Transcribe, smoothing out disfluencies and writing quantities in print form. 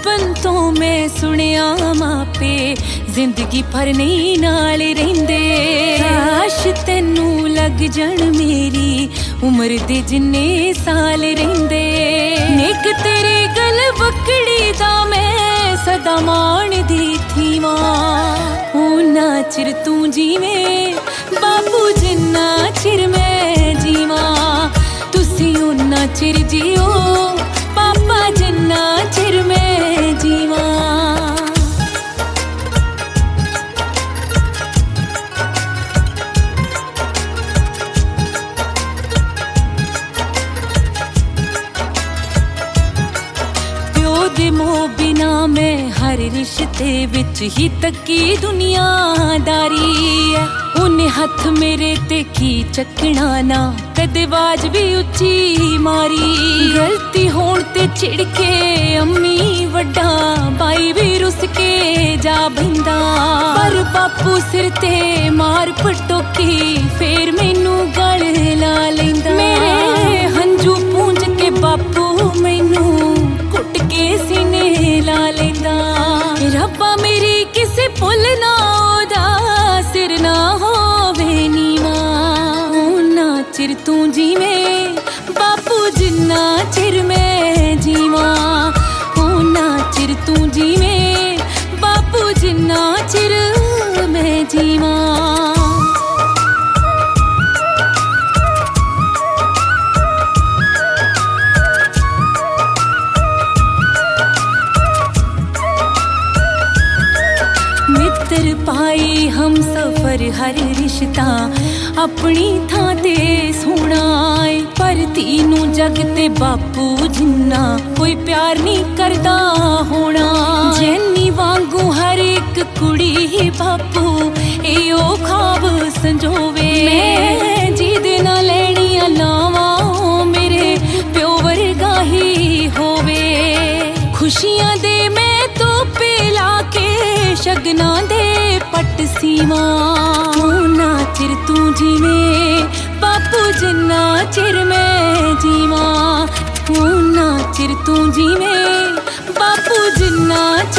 बचपन तो मैं सुनिया मापे जिंदगी भर नहीं नाल रहिंदे। काश तैनू लग जाण मेरी उम्र दे जिन्ने साल रहिंदे। नेक तेरे गल वकड़ी दा मैं सदा माणदी थी मां। उन्ना चिर तू जीवें बापू जिन्ना चिर मैं जीवां। तुसी उन्ना चिर जियो पापा जिन्ना चिर मैं जीवां। दे मोह बिना मैं हर रिश्ते विच ही तकी दुनियादारी है। उन्हें हथ मेरे ते की चकना ना कदे आवाज भी उच्ची मारी। गलती होण ते चिड़के अम्मी वड्डा भाई भी रुस के जा बंदा। पर बापू सिर ते मार पटोकी फेर मैनू गल ला लैंदा। मेरे हंजू पूंज के बापू मैनू कुट के सीने ला लेंदा। रब्बा मेरी किसे भुल ना ओदा सिर ना होवे नीवां। उन्ना चिर तू जीवें बापू जिन्ना चिर मैं जीवां। उन्ना चिर तू जीवें बापू जिन्ना चिर मैं जीवां। मित्र पाई हम सफर हर रिश्ता अपनी थां ते सोहना है। पर तीनू जग ते बापू जिन्ना कोई प्यार नहीं करदा होना। जैनी वांगू हर एक कुड़ी ही बापू एओ ख्वाब संजोवे। मैं जिहदे नाल लैणियां लावां मेरे प्यो वर्गा ही होवे। खुशियां दे मैं तो पिला के शगना दे पट सीवा। उन्ना चिर तू जीवें बापू जिन्ना चिर मैं जीवां। उन्ना चिर तू जीवें बापू जिन्ना